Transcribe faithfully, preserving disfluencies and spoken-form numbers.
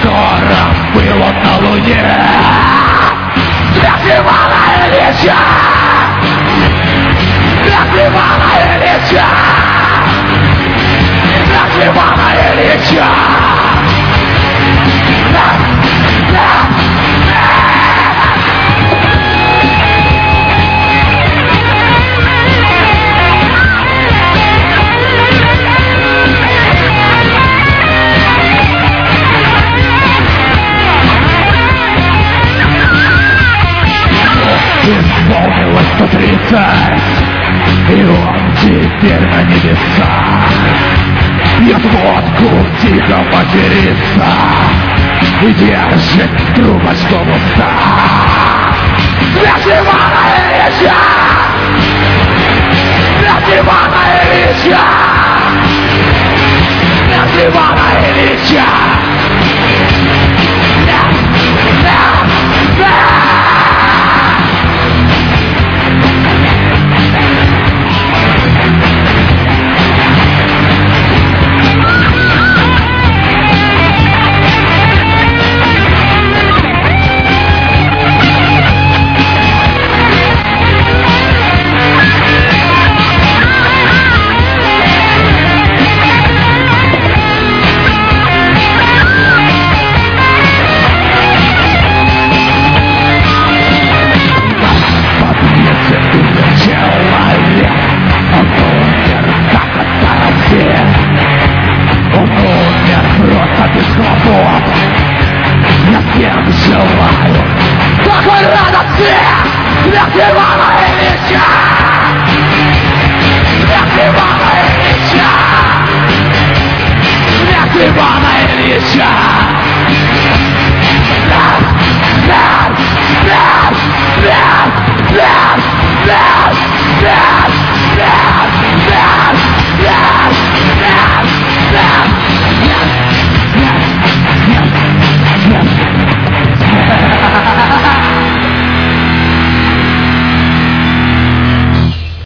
Скоро был он на луне. Смерть Ивана Ильича! Смерть Ивана Ильича! Смерть Ивана Ильича! Исполнилось сто тридцать, и он теперь на небесах. Пьет водку, тихо матерится и держит трубочку в устах. Смерть Ивана Ильича! Смерть Ивана Ильича! Смерть Ивана Ильича!